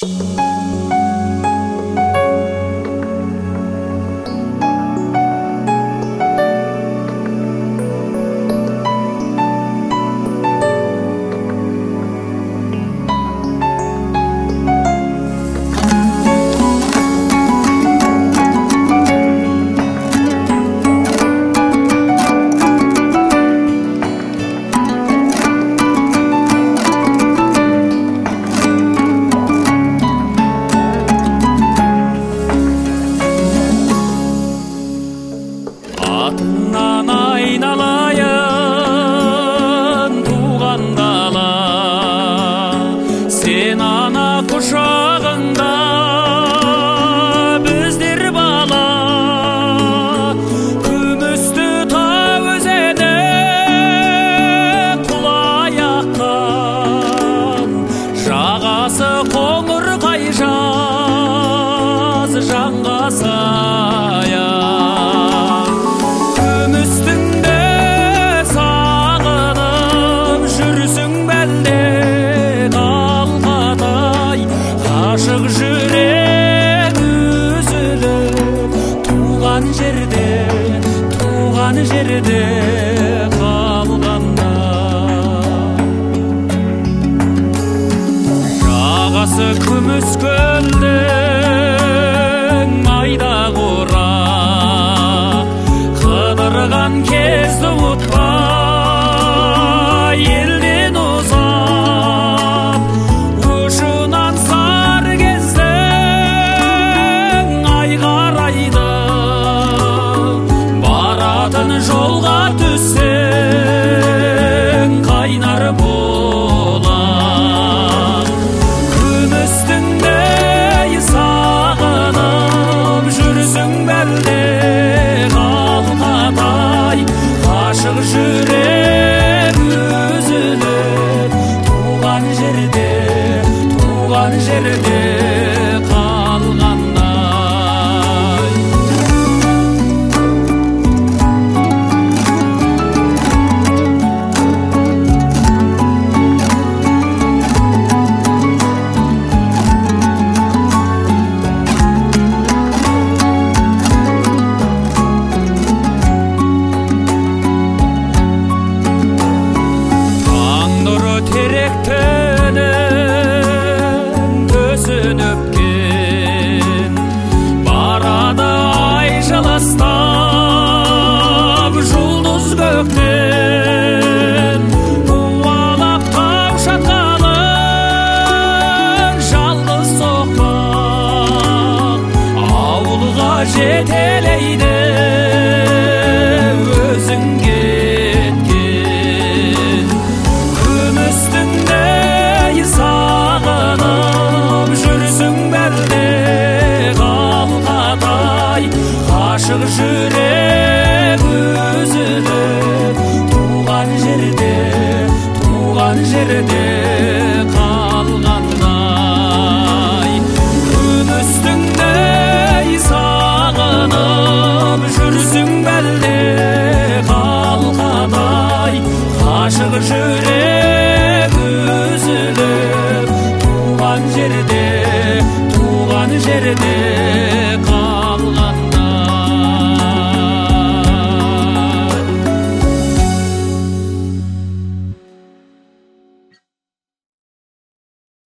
Атыңнан айналайын туған дала, сен ана құшағыңда біздер бала. Күмісті тау өзені құлай аққан, жағасы қоңыр қайжаз жанға сая. Ашық жүрек үзіліп туған жерде қалғанда, жағасы күміс көлдің майда қора, қыдырған кезді ұмытпай елден ұзап, ұшынан жолға түссең қайнар болар. Күмістіңдей сағынып жүрсің бәлде қалқадай, ғашық жүрек үзіліп туған жерде қалғанда. Теректенің төсін өпкен, барады ай жылыстап жұлдыз көктен. Қуалап тау шатқалын жалғыз соқпақ, ауылға жетелейді өзің кеткен. Күмістіңдей сағынып жүрсің бәлде қалқадай, ғашық жүрек үзіліп туған жерде қалғандай. Күмістіңдей сағынып жүрсің бәлде қалқадай, ғашық жүрек үзіліп туған жерде